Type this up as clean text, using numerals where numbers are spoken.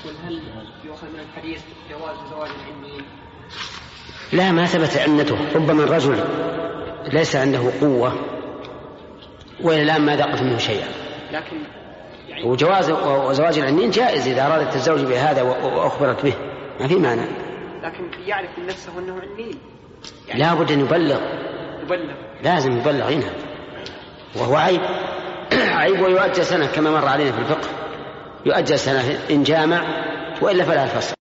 هل يؤخذ من الحديث جواز زواج العنين؟ لا، ما ثبت عنته. ربما الرجل ليس عنده قوة وإلى الآن ما ذقت منه شيئا، لكن يعني وزواج العنين جائز إذا أرادت الزوج بهذا وأخبرت به، ما في معنى. لكن يعرف من نفسه أنه عنين يعني لا بد أن يبلغ، لازم يبلغ هنا، وهو عيب عيب ويؤجل سنة كما مر علينا في الفقه، يؤجل سنة إن جامع، وإلا فلا الفصل.